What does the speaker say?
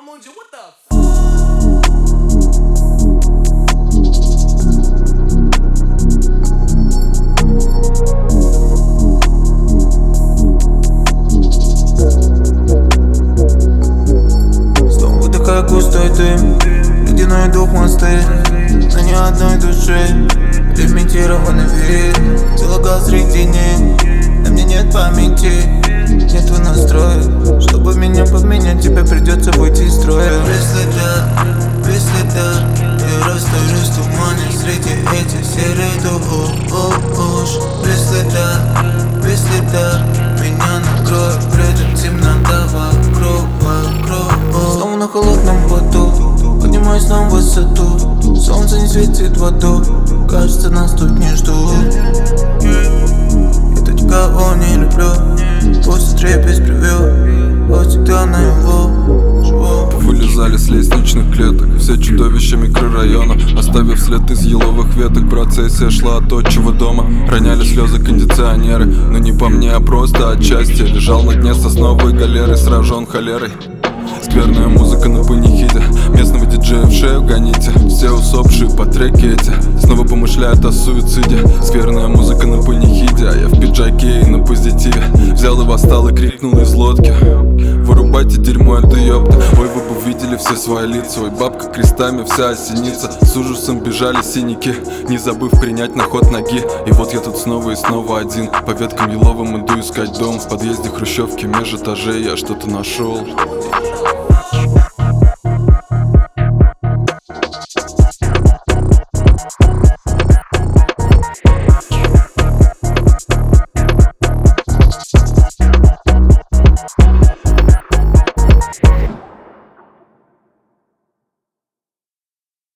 Mamunja, what the f? Снова выдыхая густой дым, ледяной дух мосты, на ни одной душе лимитированный вид. Целый среди них, на мне нет памяти, нету настроя. Чтобы меня поменять, тебе придется выйти из строя. Без следа, я растворюсь в тумане среди этих серых душ. Без следа, меня накроет, придет темнота вокруг. Снова на холодном поту, поднимаюсь на высоту. Солнце не светит в аду, кажется, нас тут не ждут. Я тут никого не люблю, пусть трепет привел, вот всегда на его живу. Вылезали с лестничных клеток все чудовища микрорайона, оставив след из еловых веток. Процессия шла от отчего дома, роняли слезы кондиционеры. Но не по мне, а просто от счастья. Лежал на дне сосновой галеры, сражен холерой. Скверная музыка на панихиде, местного диджея в шею гоните. Все усопшие по треке эти снова помышляют о суициде. Скверная музыка на панихиде, а я в пиджаке и на позитиве. Взял и восстал и крикнул из лодки: вырубайте дерьмо, это ёпта. Ой, вы бы видели все свои лица. Ой, бабка крестами вся осенится. С ужасом бежали синяки, не забыв принять на ход ноги. И вот я тут снова и снова один, по веткам еловым иду искать дом. В подъезде хрущевки меж этажей я что-то нашел.